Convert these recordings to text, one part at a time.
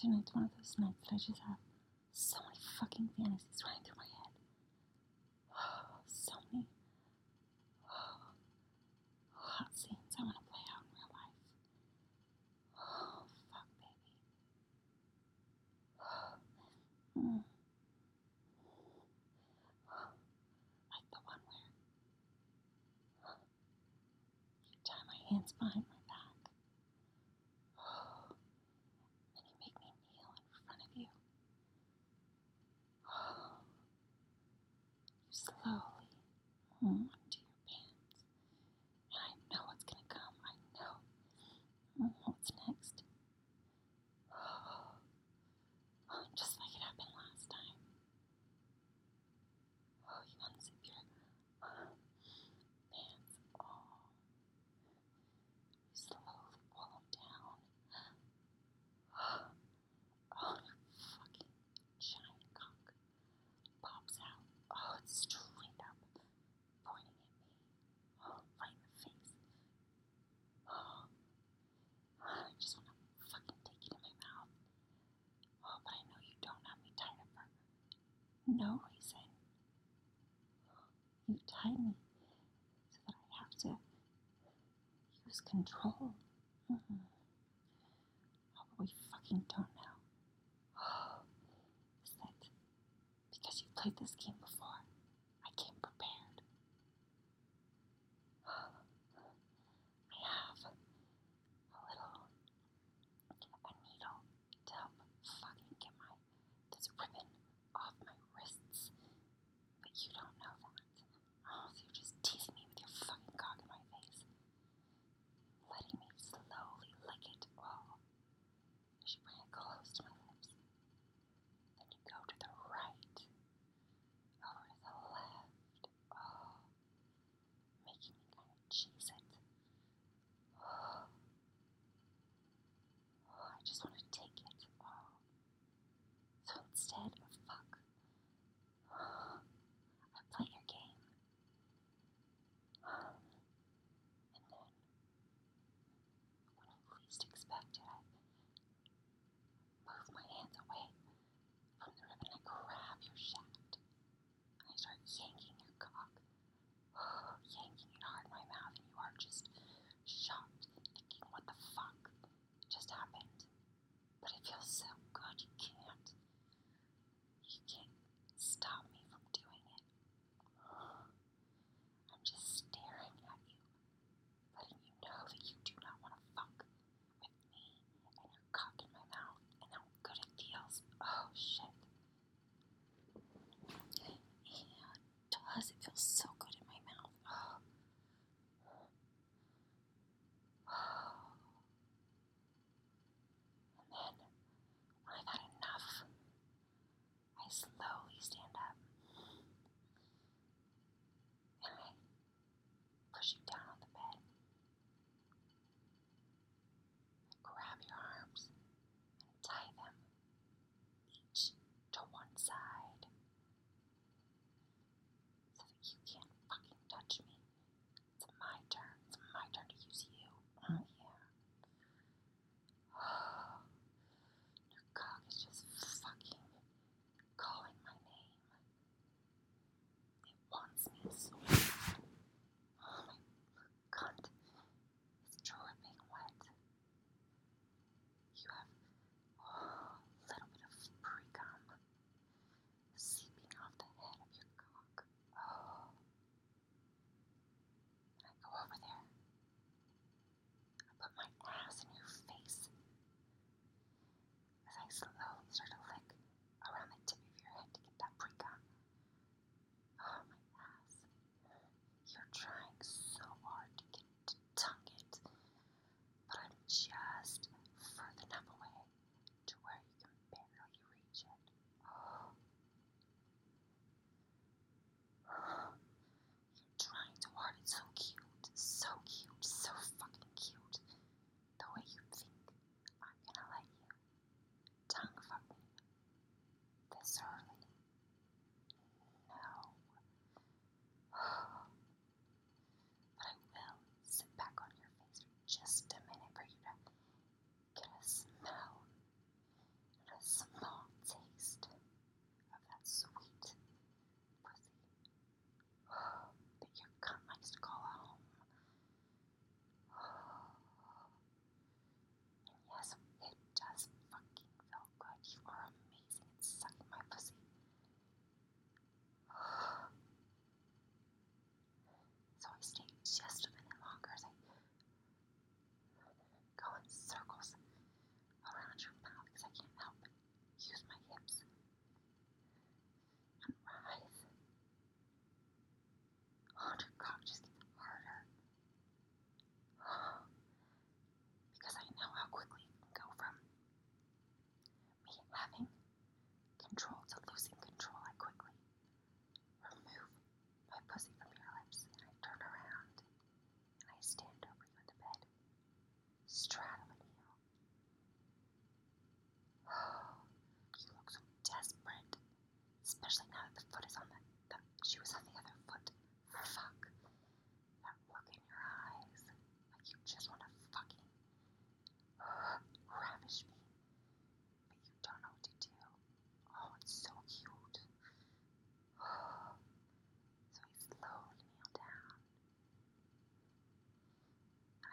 Tonight's one of those nights that I just have so many fucking fantasies running through my head. So many hot scenes I want to play out in real life. Oh, fuck, baby. Like the one where you tie my hands behind my back. And you make me kneel in front of you. You slowly undo your pants. And I know what's gonna come. I know what's next. Just like it happened last time. You unzip your pants. You slowly pull them down. Your fucking giant cock pops out. It's straight up pointing at me. Right in the face. I just want to fucking take it in my mouth. But I know you don't have me tied up for no reason. You tied me so that I have to use control. What we fucking don't know is that because you've played this game before, I came prepared. I have a needle to help fucking get this ribbon off my wrists, but you don't know that. So you're just teasing me with your fucking cock in my face, letting me slowly lick it as you bring it close to my lips. Then you go to the right, over to the left, making me kind of cheese it. I just want to take it. So instead of fuck, I play your game. And then, when you least expect it, I move my hands away from the ribbon. I grab your shaft. And I start yanking your cock. Yanking it hard in my mouth, and you are just shocked, thinking, what the fuck just happened? But it feels so good, you can't stop me from doing it. I'm just staring at you, letting you know that you do not want to fuck with me and your cock in my mouth, and how good it feels. Oh, shit. It feels so good in my mouth. And then, when I've had enough, I slowly stand up. And I push you down on the bed. I grab your arms and tie them each to one side so that you can't fucking touch me. It's my turn. It's my turn to use you. Yeah. Your cock is just fucking calling my name. It wants me so bad. My cunt is dripping wet. You have a little bit of pre-cum seeping off the head of your cock. And I go over there. I put my ass in your face as I slowly start to lick around the tip of your head to get that pre-cum. My ass. You're trying so hard to get to tongue it, but I'm just further enough away to where you can barely reach it. You're trying so hard. It's so cute, so fucking cute. The way you think I'm gonna let you tongue fuck me.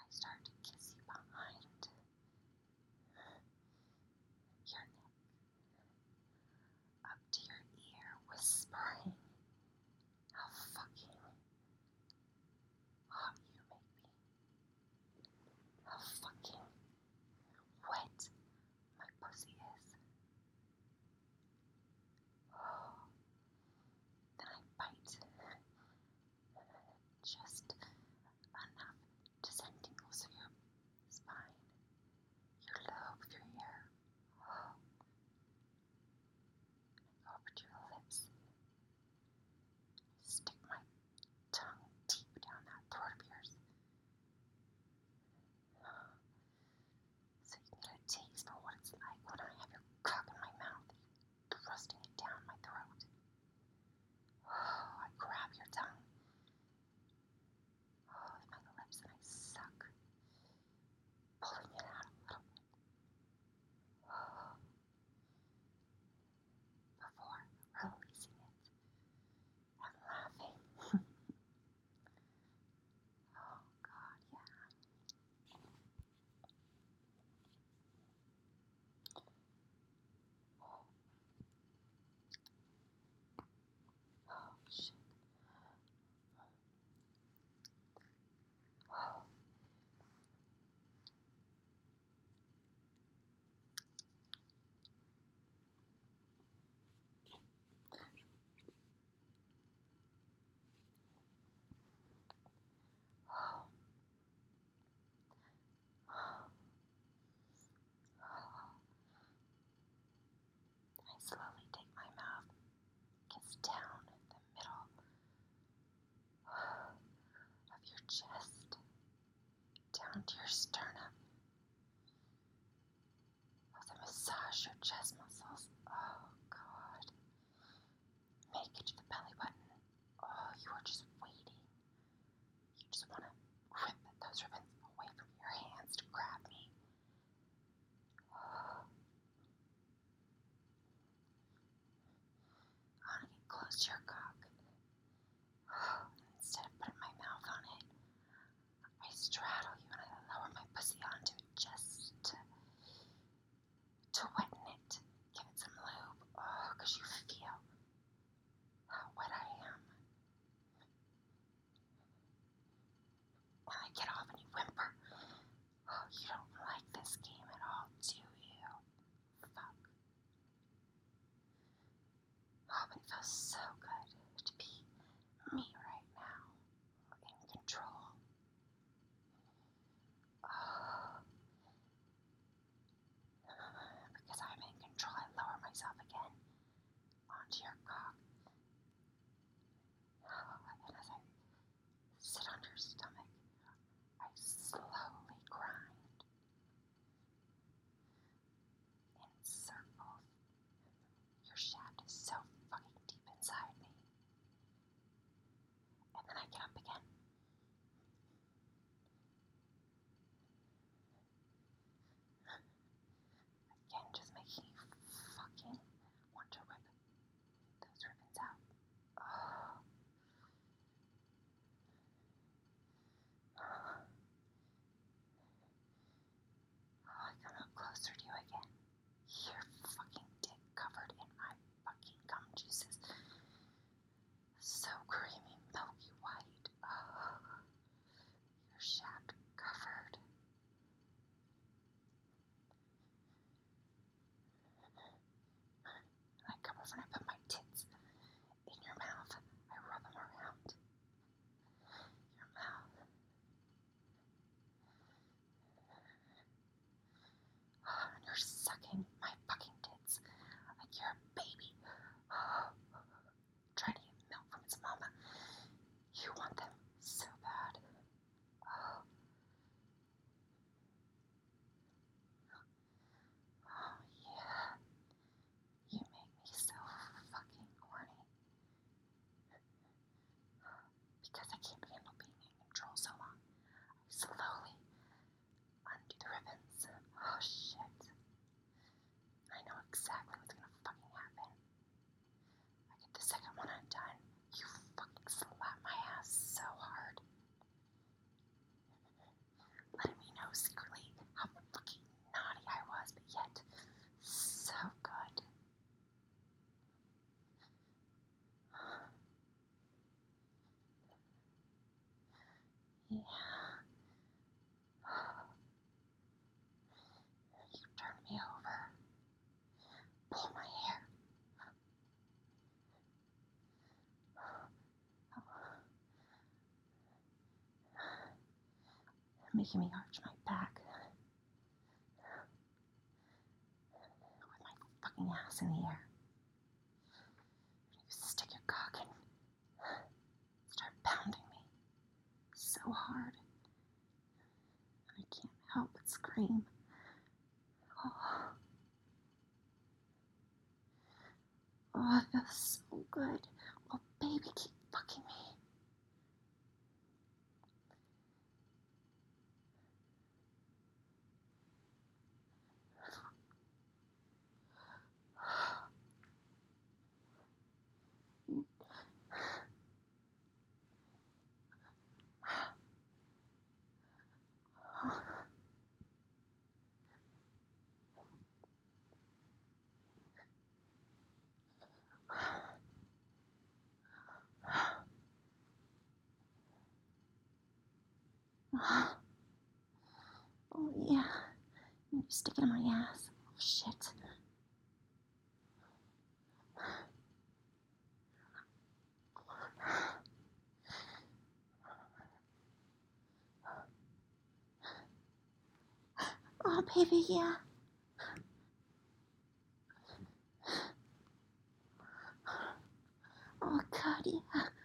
start to kiss you behind your neck, up to your ear, whispering how fucking hot you make me, how fucking wet my pussy is. Then I bite just enough to send tingles through your spine, your lobe of your ear. I go over to your lips, stick my tongue deep down that throat of yours, so you can get a taste for what it's like when I have your cock in my mouth, thrusting it down my throat. I grab your tongue with my lips and I suck, pulling it out a little bit before releasing it and laughing. Oh God, yeah. Oh shit. Oh. I slowly take my mouth, gets down the middle of your chest, down to your sternum, as I massage your chest muscles. Oh God. Make it to the belly button. Oh, you are just waiting. You just want to rip those ribbons away from your hands to grab me. I want to get close to your cock. Instead of putting my mouth on it, I straddle you and I lower my pussy onto it just to wetten it. Give it some lube. Oh, because you feel how wet I am. And I get off and you whimper. Oh, you don't like this game at all, do you? Fuck. Oh, but it feels so good to be me right now, in control. Oh, because I'm in control, I lower myself again onto your cock. And as I sit on your stomach, I slowly grind in circles. Your shaft is so fucking deep inside. You turn me over. Pull my hair. Making me arch my back. With my fucking ass in the air. You stick your cock and start pounding me so hard. I can't help but scream. Oh, it feels so good. Oh, baby, keep fucking me. Oh, yeah. You stick it in my ass. Oh, shit. Oh, baby, yeah. Oh, God, yeah.